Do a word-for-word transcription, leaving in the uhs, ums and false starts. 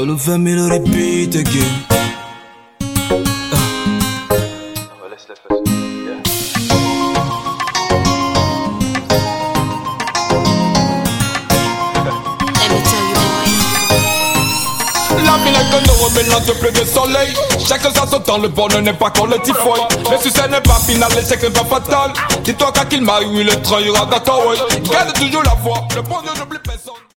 All over me to repeat again. Mélange de pluie de soleil. Chacun ça son temps, le bonheur n'est pas comme le typhoïde. Le succès n'est pas final, l'échec n'est pas fatal. Dis-toi qu'à qu'il m'aille, oui le train ira dans ton way. Garde toujours la voix, le bonheur n'oublie personne.